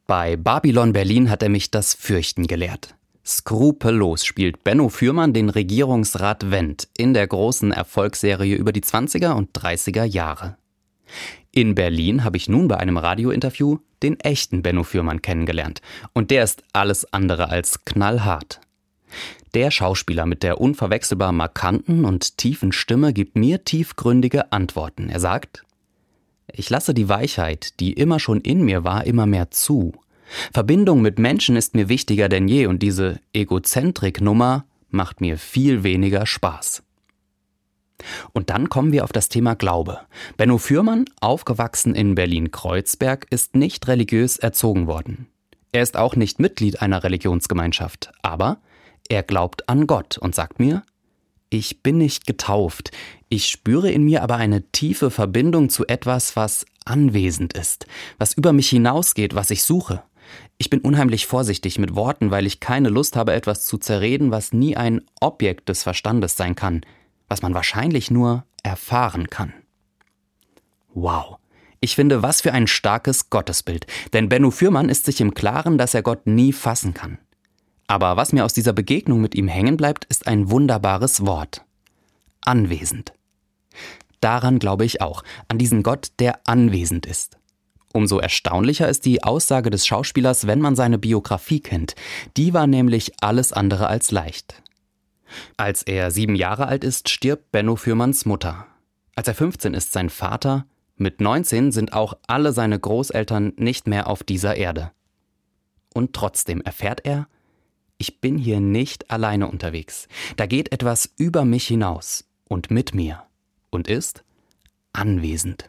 Bei Babylon Berlin hat er mich das Fürchten gelehrt. Skrupellos spielt Benno Fürmann den Regierungsrat Wendt in der großen Erfolgsserie über die 20er und 30er Jahre. In Berlin habe ich nun bei einem Radiointerview den echten Benno Fürmann kennengelernt. Und der ist alles andere als knallhart. Der Schauspieler mit der unverwechselbar markanten und tiefen Stimme gibt mir tiefgründige Antworten. Er sagt: Ich lasse die Weichheit, die immer schon in mir war, immer mehr zu. Verbindung mit Menschen ist mir wichtiger denn je und diese Egozentrik-Nummer macht mir viel weniger Spaß. Und dann kommen wir auf das Thema Glaube. Benno Fürmann, aufgewachsen in Berlin-Kreuzberg, ist nicht religiös erzogen worden. Er ist auch nicht Mitglied einer Religionsgemeinschaft, aber er glaubt an Gott und sagt mir: Ich bin nicht getauft, ich spüre in mir aber eine tiefe Verbindung zu etwas, was anwesend ist, was über mich hinausgeht, was ich suche. Ich bin unheimlich vorsichtig mit Worten, weil ich keine Lust habe, etwas zu zerreden, was nie ein Objekt des Verstandes sein kann, was man wahrscheinlich nur erfahren kann. Wow, ich finde, was für ein starkes Gottesbild, denn Benno Fürmann ist sich im Klaren, dass er Gott nie fassen kann. Aber was mir aus dieser Begegnung mit ihm hängen bleibt, ist ein wunderbares Wort: anwesend. Daran glaube ich auch, an diesen Gott, der anwesend ist. Umso erstaunlicher ist die Aussage des Schauspielers, wenn man seine Biografie kennt. Die war nämlich alles andere als leicht. Als er 7 Jahre alt ist, stirbt Benno Fürmanns Mutter. Als er 15 ist, sein Vater. Mit 19 sind auch alle seine Großeltern nicht mehr auf dieser Erde. Und trotzdem erfährt er: Ich bin hier nicht alleine unterwegs. Da geht etwas über mich hinaus und mit mir und ist anwesend.